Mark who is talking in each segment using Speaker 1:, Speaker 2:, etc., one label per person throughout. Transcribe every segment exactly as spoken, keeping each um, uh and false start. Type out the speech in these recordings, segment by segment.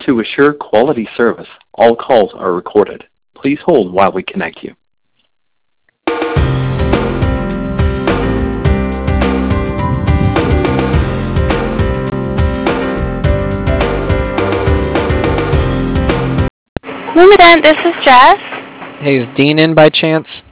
Speaker 1: To assure quality service, all calls are recorded. Please hold while we connect you.
Speaker 2: Luminant, this is Jess.
Speaker 3: Hey, is Dean in by chance?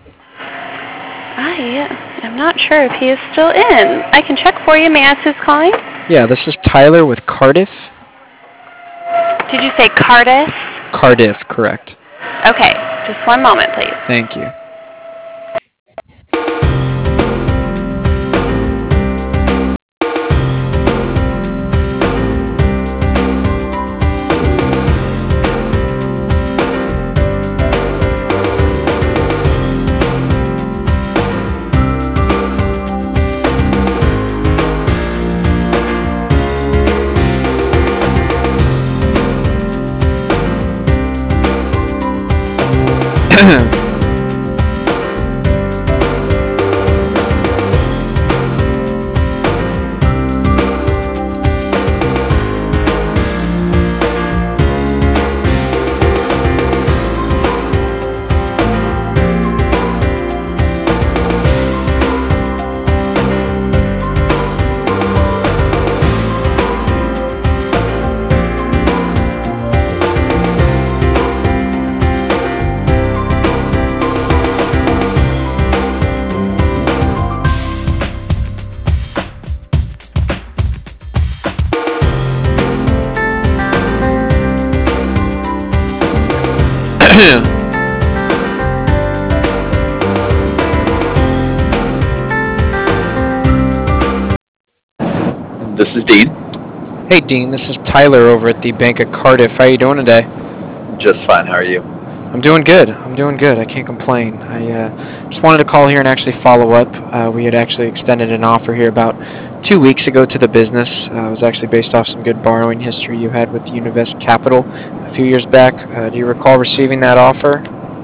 Speaker 2: I am not sure if he is still in. I can check for you. May I ask who's calling?
Speaker 3: Yeah, this is Tyler with Cardiff.
Speaker 2: Did you say Cardiff?
Speaker 3: Cardiff, correct.
Speaker 2: Okay, just one moment, please.
Speaker 3: Thank you.
Speaker 1: This is Dean.
Speaker 3: Hey, Dean, this is Tyler over at the Bank of Cardiff. How you doing today?
Speaker 1: Just fine. How are you?
Speaker 3: I'm doing good. I'm doing good. I can't complain. I uh, just wanted to call here and actually follow up. Uh, we had actually extended an offer here about two weeks ago to the business. Uh, it was actually based off some good borrowing history you had with Univest Capital a few years back. Uh, do you recall receiving that offer?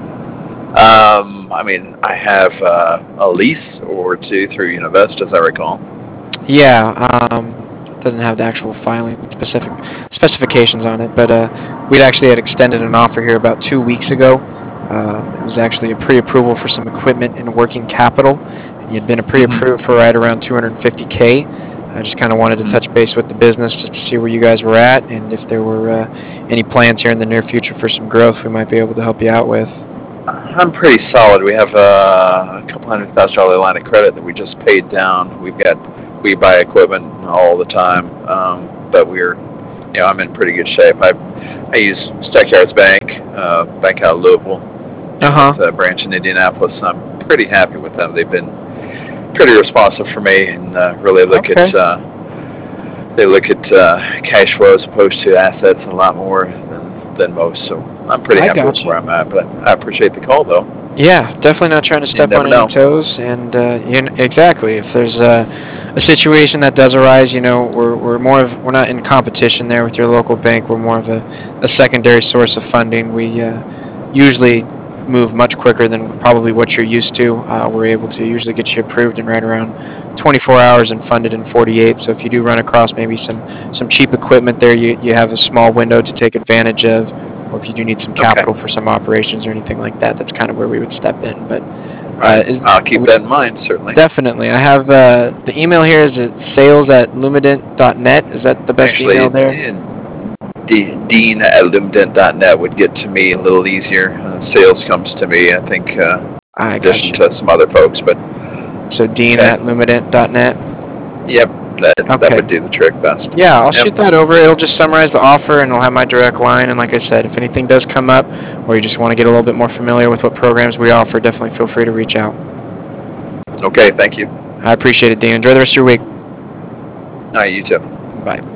Speaker 1: Um, I mean, I have uh, a lease or two through Univest, as I recall.
Speaker 3: Yeah. Um, doesn't have the actual filing specific specifications on it, but uh, we'd actually had extended an offer here about two weeks ago. Um, it was actually a pre-approval for some equipment and working capital, and you'd been a pre-approved for right around two hundred fifty K. I just kind of wanted to touch base with the business just to see where you guys were at, and if there were uh, any plans here in the near future for some growth we might be able to help you out with.
Speaker 1: I'm pretty solid. We have uh, a couple hundred thousand dollar line of credit that we just paid down. We've got we buy equipment all the time, um, but we're, you know, I'm in pretty good shape. I I use Stackyards Bank, uh, bank out of Louisville,
Speaker 3: Uh-huh.
Speaker 1: with a branch in Indianapolis. I'm pretty happy with them. They've been pretty responsive for me, and uh, really look
Speaker 3: Okay.
Speaker 1: at uh, they look at uh, cash flow as opposed to assets a lot more than, than most. So I'm pretty
Speaker 3: I
Speaker 1: happy with
Speaker 3: gotcha.
Speaker 1: where I'm at. But I appreciate the call, though.
Speaker 3: Yeah, definitely not trying to step
Speaker 1: never
Speaker 3: on
Speaker 1: know.
Speaker 3: any toes, and uh, you know, exactly. If there's a, a situation that does arise, you know, we're we're more of we're not in competition there with your local bank. We're more of a, a secondary source of funding. We uh, usually move much quicker than probably what you're used to. Uh, we're able to usually get you approved in right around twenty-four hours and funded in forty-eight. So if you do run across maybe some some cheap equipment there, you you have a small window to take advantage of. Or if you do need some capital
Speaker 1: Okay.
Speaker 3: for some operations or anything like that, that's kind of where we would step in. But uh,
Speaker 1: Right.
Speaker 3: is,
Speaker 1: I'll keep that in mind, certainly.
Speaker 3: definitely. I have uh, the email here is at sales at lumident dot net. Is that the best
Speaker 1: Actually,
Speaker 3: email there?
Speaker 1: D- Dean at lumident dot net would get to me a little easier. Uh, sales comes to me, I think, uh,
Speaker 3: I
Speaker 1: in addition
Speaker 3: gotcha.
Speaker 1: to some other folks. But
Speaker 3: So Dean
Speaker 1: Okay.
Speaker 3: at lumident dot net.
Speaker 1: yep, that that
Speaker 3: Okay.
Speaker 1: would do the trick best.
Speaker 3: Yeah, I'll
Speaker 1: Yep.
Speaker 3: shoot that over. It'll just summarize the offer, and it'll have my direct line. And like I said, if anything does come up, or you just want to get a little bit more familiar with what programs we offer, definitely feel free to reach out.
Speaker 1: Okay, thank you.
Speaker 3: I appreciate it, Dean. Enjoy the rest of your week.
Speaker 1: All right, you too.
Speaker 3: Bye.